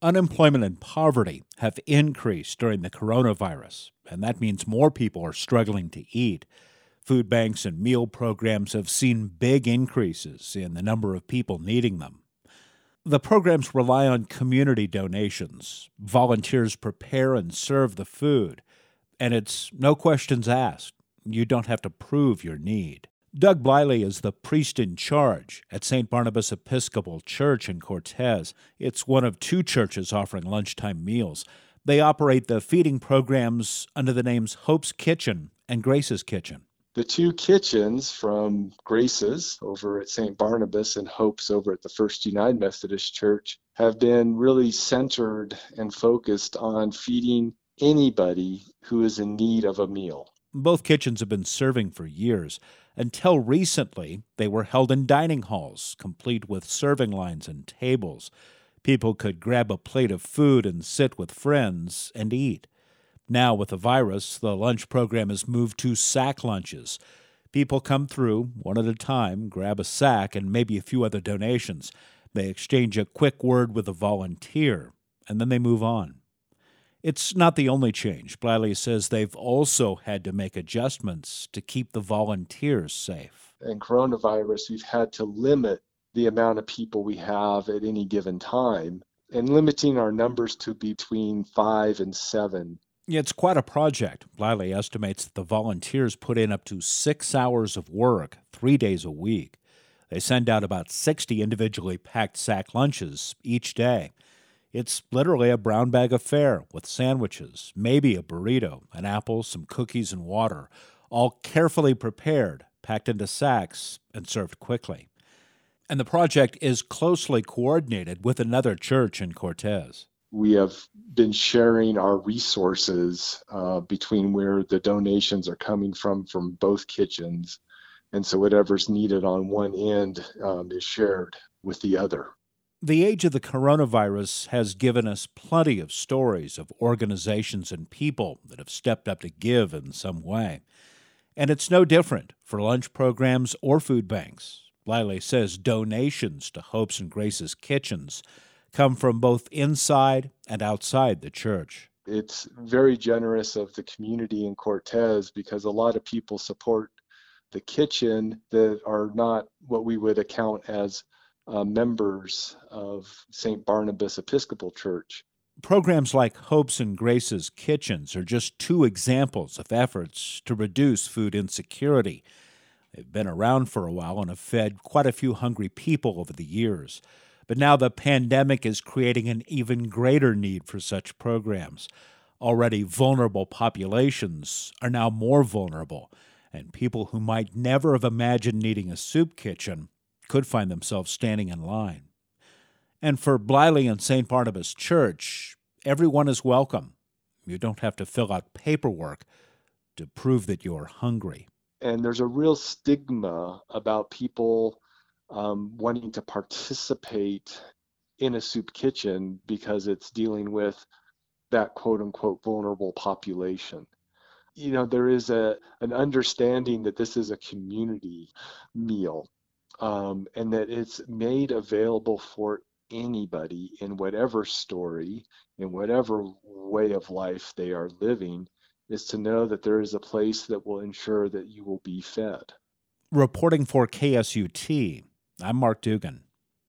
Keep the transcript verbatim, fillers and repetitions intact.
Unemployment and poverty have increased during the coronavirus, and that means more people are struggling to eat. Food banks and meal programs have seen big increases in the number of people needing them. The programs rely on community donations. Volunteers prepare and serve the food, and it's no questions asked. You don't have to prove your need. Doug Bliley is the priest in charge at Saint Barnabas Episcopal Church in Cortez. It's one of two churches offering lunchtime meals. They operate the feeding programs under the names Hope's Kitchen and Grace's Kitchen. The two kitchens from Grace's over at Saint Barnabas and Hope's over at the First United Methodist Church have been really centered and focused on feeding anybody who is in need of a meal. Both kitchens have been serving for years. Until recently, they were held in dining halls, complete with serving lines and tables. People could grab a plate of food and sit with friends and eat. Now, with the virus, the lunch program has moved to sack lunches. People come through, one at a time, grab a sack and maybe a few other donations. They exchange a quick word with a volunteer, and then they move on. It's not the only change. Bliley says they've also had to make adjustments to keep the volunteers safe. In coronavirus, we've had to limit the amount of people we have at any given time and limiting our numbers to between five and seven. It's quite a project. Bliley estimates that the volunteers put in up to six hours of work, three days a week. They send out about sixty individually packed sack lunches each day. It's literally a brown bag affair with sandwiches, maybe a burrito, an apple, some cookies, and water, all carefully prepared, packed into sacks, and served quickly. And the project is closely coordinated with another church in Cortez. We have been sharing our resources uh, between where the donations are coming from, from both kitchens. And so whatever's needed on one end um, is shared with the other. The age of the coronavirus has given us plenty of stories of organizations and people that have stepped up to give in some way. And it's no different for lunch programs or food banks. Bliley says donations to Hope's and Grace's kitchens come from both inside and outside the church. It's very generous of the community in Cortez because a lot of people support the kitchen that are not what we would account as Uh, members of Saint Barnabas Episcopal Church. Programs like Hope's and Grace's Kitchens are just two examples of efforts to reduce food insecurity. They've been around for a while and have fed quite a few hungry people over the years. But now the pandemic is creating an even greater need for such programs. Already vulnerable populations are now more vulnerable, and people who might never have imagined needing a soup kitchen could find themselves standing in line. And for Bliley and Saint Barnabas Church, everyone is welcome. You don't have to fill out paperwork to prove that you're hungry. And there's a real stigma about people um, wanting to participate in a soup kitchen because it's dealing with that quote-unquote vulnerable population. You know, there is a an understanding that this is a community meal. Um, and that it's made available for anybody in whatever story, in whatever way of life they are living, is to know that there is a place that will ensure that you will be fed. Reporting for K S U T, I'm Mark Dugan.